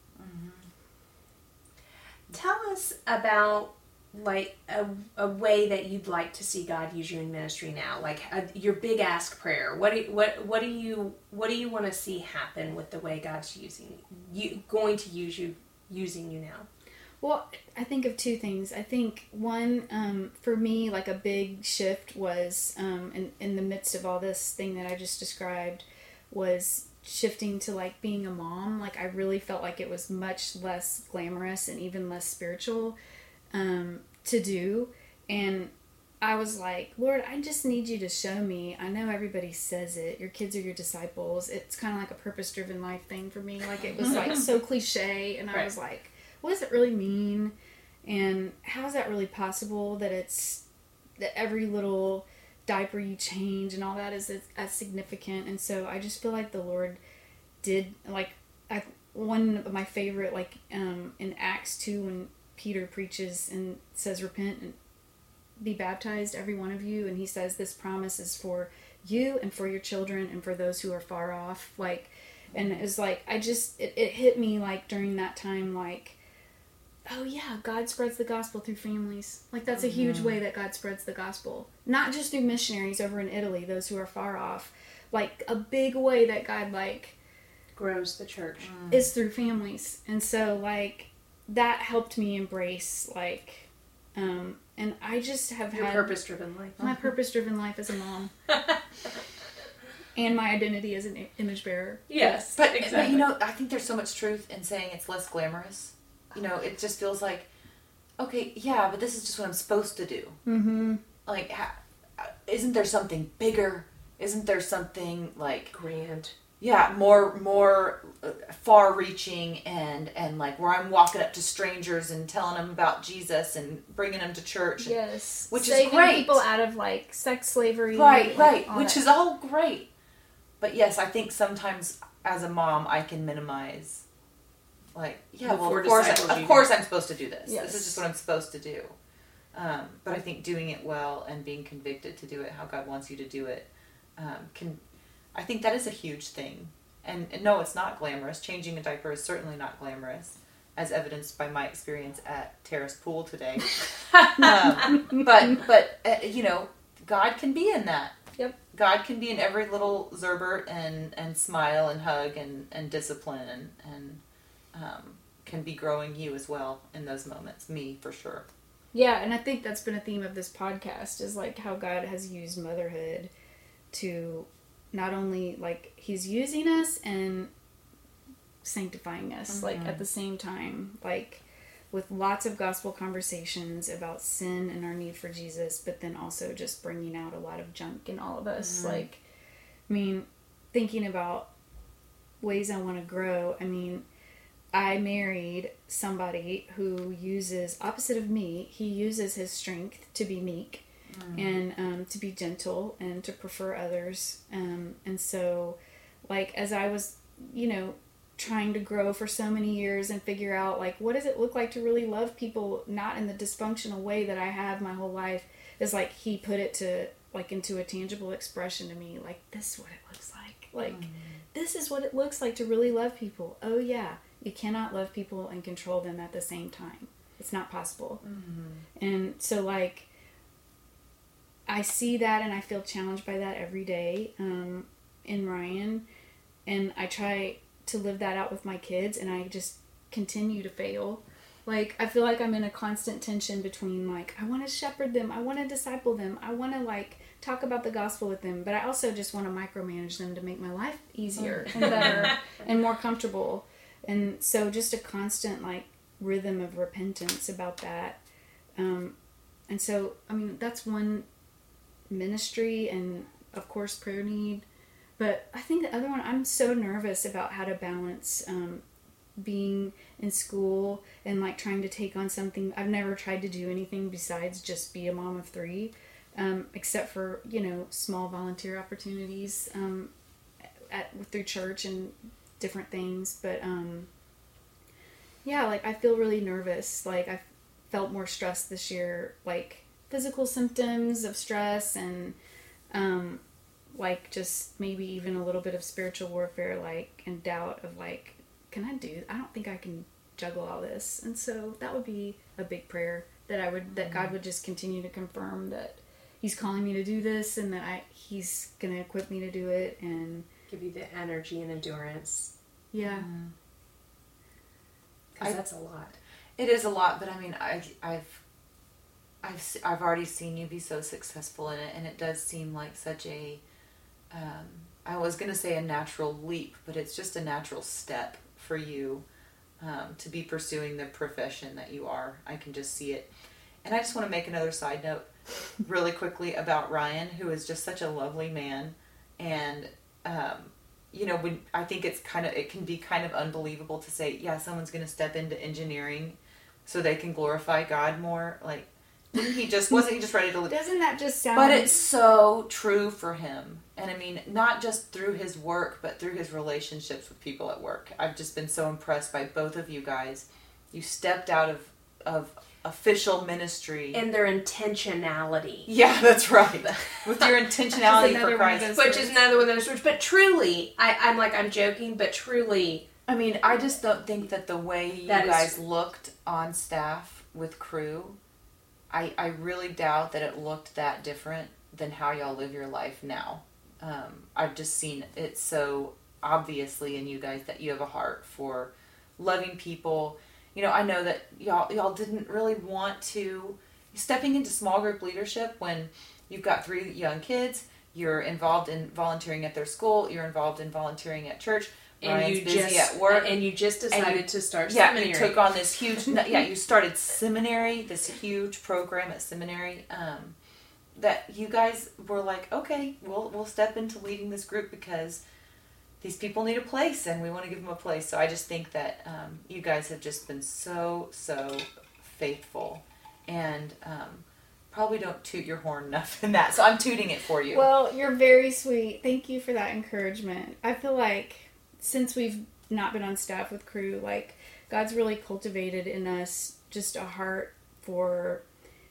Speaker 5: Tell us about like a way that you'd like to see God use you in ministry now, like your big ask prayer. What do you want to see happen with the way God's using you now?
Speaker 4: Well, I think of two things. I think one, for me, like a big shift was in the midst of all this thing that I just described, was shifting to like being a mom. Like, I really felt like it was much less glamorous and even less spiritual to do. And I was like, Lord, I just need you to show me. I know everybody says it. Your kids are your disciples. It's kind of like a purpose-driven life thing for me. Like, it was like so cliche. And I was like, what does it really mean? And how is that really possible that every little diaper you change and all that is as significant? And so I just feel like the Lord did, like, one of my favorite, like, in Acts 2, when Peter preaches and says, repent and be baptized, every one of you. And he says, this promise is for you and for your children and for those who are far off. Like, and it was like, it hit me, like, during that time, like, oh yeah, God spreads the gospel through families. Like, that's a huge way that God spreads the gospel. Not just through missionaries over in Italy, those who are far off. Like, a big way that God, like,
Speaker 5: grows the church.
Speaker 4: is through families. And so, like, that helped me embrace, like, and I just have
Speaker 5: Your
Speaker 4: had
Speaker 5: purpose-driven life.
Speaker 4: my purpose-driven life as a mom. And my identity as an image bearer.
Speaker 5: Yes,
Speaker 2: But
Speaker 5: exactly.
Speaker 2: you know, I think there's so much truth in saying it's less glamorous. You know, it just feels like, okay, yeah, but this is just what I'm supposed to do.
Speaker 4: Mm-hmm.
Speaker 2: Like, isn't there something bigger? Isn't there something like,
Speaker 5: grand.
Speaker 2: yeah, more far-reaching and like where I'm walking up to strangers and telling them about Jesus and bringing them to church.
Speaker 4: Yes.
Speaker 2: Which is
Speaker 4: Saving
Speaker 2: great.
Speaker 4: people out of, like, sex slavery.
Speaker 2: Right,
Speaker 4: like,
Speaker 2: right,
Speaker 4: all
Speaker 2: which
Speaker 4: that.
Speaker 2: is all great. But yes, I think sometimes as a mom, I can minimize, like, yeah, well,
Speaker 5: Before
Speaker 2: of course,
Speaker 5: disciples you
Speaker 2: of course I'm supposed to do this.
Speaker 4: Yes.
Speaker 2: This is just what I'm supposed to do. But I think doing it well and being convicted to do it how God wants you to do it I think that is a huge thing. And no, it's not glamorous. Changing a diaper is certainly not glamorous, as evidenced by my experience at Terrace Pool today. But you know, God can be in that.
Speaker 4: Yep.
Speaker 2: God can be in every little Zerbert and smile and hug and discipline and can be growing you as well in those moments. Me, for sure.
Speaker 4: Yeah, and I think that's been a theme of this podcast, is like how God has used motherhood to not only, like, he's using us and sanctifying us, like, at the same time, like, with lots of gospel conversations about sin and our need for Jesus, but then also just bringing out a lot of junk in all of us. Like, I mean, thinking about ways I want to grow, I mean, I married somebody who uses, opposite of me, he uses his strength to be meek and to be gentle and to prefer others. And so, like, as I was, you know, trying to grow for so many years and figure out, like, what does it look like to really love people, not in the dysfunctional way that I have my whole life, is like he put it to, like, into a tangible expression to me, like, this is what it looks like. Like, this is what it looks like to really love people. Oh, yeah. You cannot love people and control them at the same time. It's not possible. And so, like, I see that and I feel challenged by that every day in Ryan. And I try to live that out with my kids, and I just continue to fail. Like, I feel like I'm in a constant tension between, like, I want to shepherd them, I want to disciple them, I want to, like, talk about the gospel with them, but I also just want to micromanage them to make my life easier and better and more comfortable. And so just a constant, like, rhythm of repentance about that. And so, I mean, that's one ministry and, of course, prayer need. But I think the other one, I'm so nervous about how to balance being in school and, like, trying to take on something. I've never tried to do anything besides just be a mom of three, except for, you know, small volunteer opportunities through church and different things. But yeah, like, I feel really nervous. Like, I felt more stressed this year, like physical symptoms of stress and like, just maybe even a little bit of spiritual warfare, like, and doubt of, like, I don't think I can juggle all this. And so that would be a big prayer, that God would just continue to confirm that he's calling me to do this and that he's going to equip me to do it and
Speaker 5: Give you the energy and endurance.
Speaker 4: yeah.
Speaker 5: Because that's a lot.
Speaker 2: It is a lot, but I mean, I've already seen you be so successful in it, and it does seem like such a, I was going to say a natural leap, but it's just a natural step for you to be pursuing the profession that you are. I can just see it. And I just want to make another side note really quickly about Ryan, who is just such a lovely man. And, you know, I think it can be kind of unbelievable to say, yeah, someone's going to step into engineering so they can glorify God more. Like, wasn't he just ready to...
Speaker 4: Doesn't that just sound...
Speaker 2: But it's so true for him. And I mean, not just through his work, but through his relationships with people at work. I've just been so impressed by both of you guys. You stepped out of official ministry.
Speaker 5: And their intentionality.
Speaker 2: Yeah, that's right. With your intentionality for Christ.
Speaker 5: Which is another one of those words. But truly, I'm joking, but truly...
Speaker 2: I mean, I just don't think that the way you guys looked on staff with crew, I really doubt that it looked that different than how y'all live your life now. I've just seen it so obviously in you guys that you have a heart for loving people. You know, I know that y'all didn't really want to stepping into small group leadership when you've got 3 young kids. You're involved in volunteering at their school. You're involved in volunteering at church. Ryan's busy at work.
Speaker 5: And you just decided to start seminary.
Speaker 2: Yeah, you took on this huge... you started seminary, this huge program at seminary. That you guys were like, okay, we'll step into leading this group because these people need a place and we want to give them a place. So I just think that you guys have just been so faithful and probably don't toot your horn enough in that. So I'm tooting it for you.
Speaker 4: Well, you're very sweet. Thank you for that encouragement. I feel like since we've not been on staff with Cru, like God's really cultivated in us just a heart for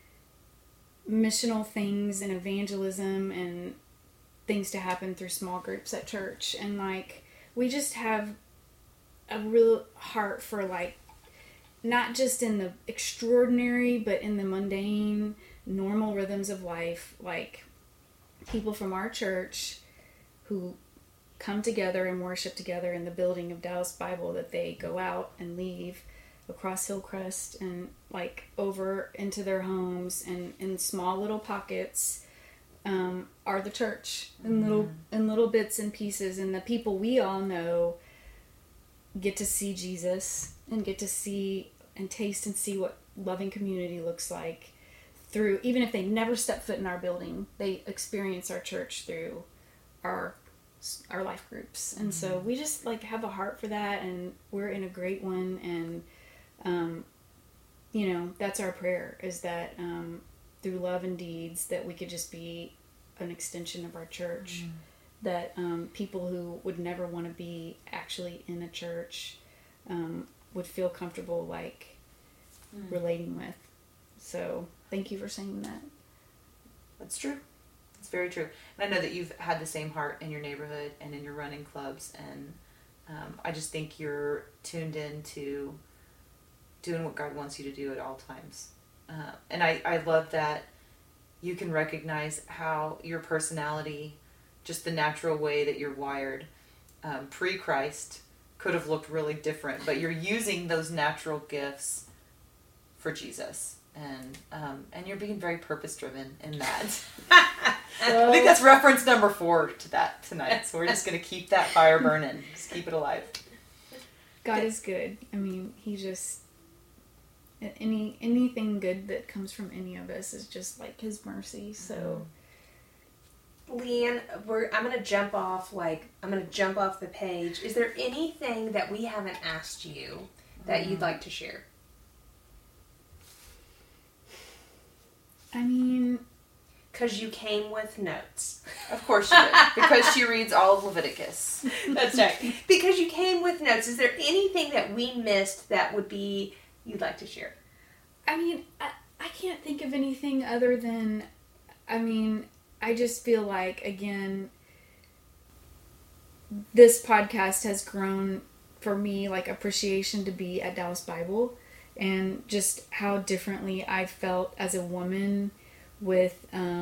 Speaker 4: missional things and evangelism and things to happen through small groups at church. And like we just have a real heart for like not just in the extraordinary but in the mundane normal rhythms of life, like people from our church who come together and worship together in the building of Dallas Bible, that they go out and leave across Hillcrest and like over into their homes and in small little pockets are the church in little bits and pieces, and the people we all know get to see Jesus and get to see and taste and see what loving community looks like through, even if they never step foot in our building, they experience our church through our life groups. And so we just like have a heart for that, and we're in a great one. And you know, that's our prayer, is that through love and deeds that we could just be an extension of our church, that people who would never want to be actually in a church would feel comfortable like relating with. So thank you for saying that.
Speaker 2: That's true. It's very true. And I know that you've had the same heart in your neighborhood and in your running clubs, and I just think you're tuned in to doing what God wants you to do at all times. And I love that you can recognize how your personality, just the natural way that you're wired, pre-Christ, could have looked really different, but you're using those natural gifts for Jesus. And you're being very purpose-driven in that. I think that's reference number 4 to that tonight. So we're just going to keep that fire burning. Just keep it alive.
Speaker 4: God is good. I mean, he just... anything good that comes from any of us is just like his mercy. So...
Speaker 5: Leanne, I'm going to jump off the page. Is there anything that we haven't asked you that you'd like to share?
Speaker 4: I mean...
Speaker 5: Because you came with notes.
Speaker 2: Of course she did. Because she reads all of Leviticus.
Speaker 5: That's right. Because you came with notes. Is there anything that we missed that would be you'd like to share?
Speaker 4: I mean, I can't think of anything other than... I mean, I just feel like, again, this podcast has grown for me, like, appreciation to be at Dallas Bible, and just how differently I felt as a woman with,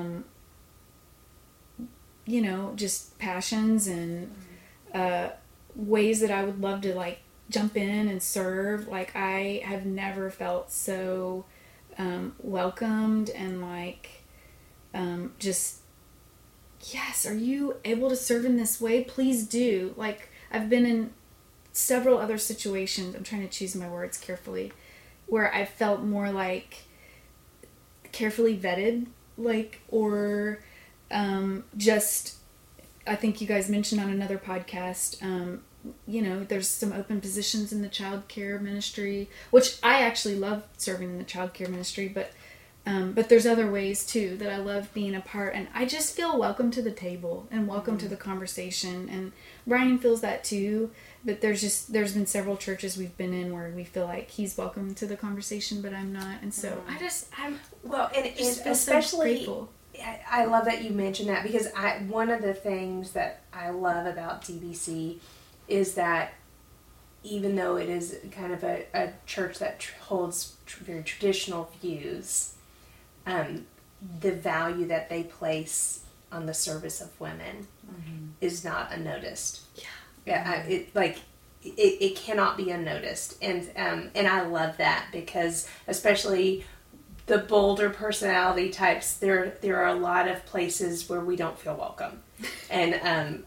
Speaker 4: you know, just passions and ways that I would love to, like, jump in and serve. Like, I have never felt so welcomed and, like, just, yes, are you able to serve in this way? Please do. Like, I've been in several other situations, I'm trying to choose my words carefully, where I felt more like carefully vetted, like, or just, I think you guys mentioned on another podcast, you know, there's some open positions in the child care ministry, which I actually love serving in the child care ministry, but there's other ways too that I love being a part, and I just feel welcome to the table and welcome to the conversation, and Brian feels that too. But there's been several churches we've been in where we feel like he's welcome to the conversation, but I'm not, and so I'm
Speaker 5: especially
Speaker 4: so
Speaker 5: I love that you mentioned that, because one of the things that I love about DBC is that even though it is kind of a church that holds very traditional views, the value that they place on the service of women is not unnoticed.
Speaker 4: Yeah.
Speaker 5: It cannot be unnoticed, and I love that, because especially the bolder personality types, there are a lot of places where we don't feel welcome, and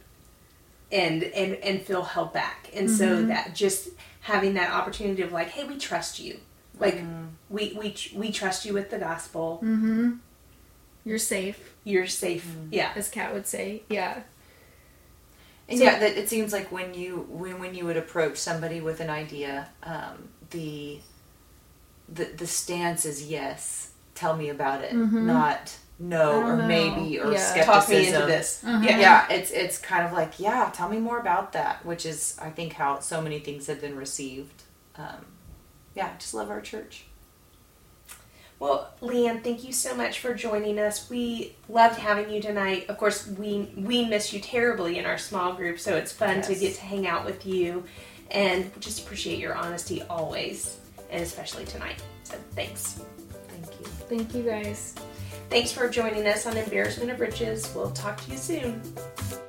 Speaker 5: feel held back, and so that just having that opportunity of like, hey, we trust you, like we trust you with the gospel.
Speaker 4: You're safe.
Speaker 5: You're safe. Yeah,
Speaker 4: as Kat would say. Yeah.
Speaker 2: And that it seems like when you would approach somebody with an idea, the stance is yes, tell me about it, not no or maybe or skepticism.
Speaker 5: Talk me into this.
Speaker 2: Yeah, it's kind of like, yeah, tell me more about that, which is, I think, how so many things have been received. Just love our church.
Speaker 5: Well, Leanne, thank you so much for joining us. We loved having you tonight. Of course, we miss you terribly in our small group, so it's fun to get to hang out with you, and just appreciate your honesty always, and especially tonight. So thanks.
Speaker 2: Thank you.
Speaker 4: Thank you, guys.
Speaker 5: Thanks for joining us on Embarrassment of Riches. We'll talk to you soon.